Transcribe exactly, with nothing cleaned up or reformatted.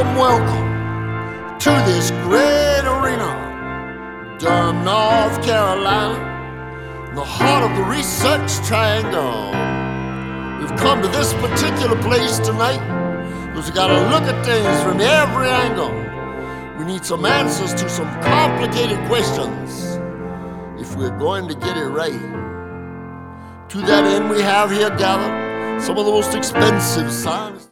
welcome, welcome to this great arena, Durham, North Carolina, in the heart of the Research Triangle. We've come to this particular place tonight because we gotta look at things from every angle. We need some answers to some complicated questions if we're going to get it right. To that end, we have here gathered some of the most expensive scientists.